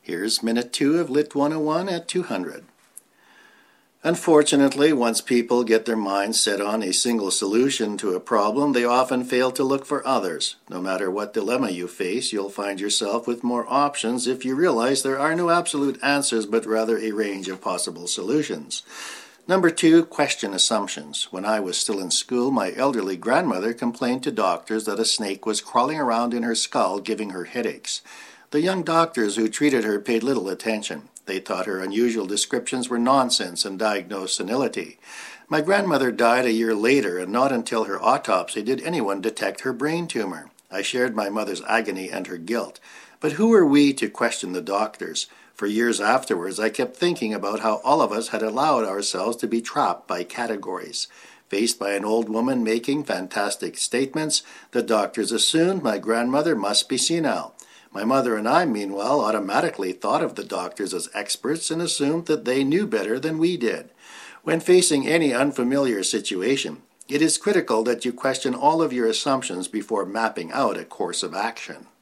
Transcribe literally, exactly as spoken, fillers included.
Here's minute two of Lit one oh one at two hundred. Unfortunately, once people get their minds set on a single solution to a problem, they often fail to look for others. No matter what dilemma you face, you'll find yourself with more options if you realize there are no absolute answers, but rather a range of possible solutions. Number two, question assumptions. When I was still in school, my elderly grandmother complained to doctors that a snake was crawling around in her skull, giving her headaches. The young doctors who treated her paid little attention. They thought her unusual descriptions were nonsense and diagnosed senility. My grandmother died a year later, and not until her autopsy did anyone detect her brain tumor. I shared my mother's agony and her guilt. But who are we to question the doctors? For years afterwards, I kept thinking about how all of us had allowed ourselves to be trapped by categories. Faced by an old woman making fantastic statements, the doctors assumed my grandmother must be senile. My mother and I, meanwhile, automatically thought of the doctors as experts and assumed that they knew better than we did. When facing any unfamiliar situation, it is critical that you question all of your assumptions before mapping out a course of action.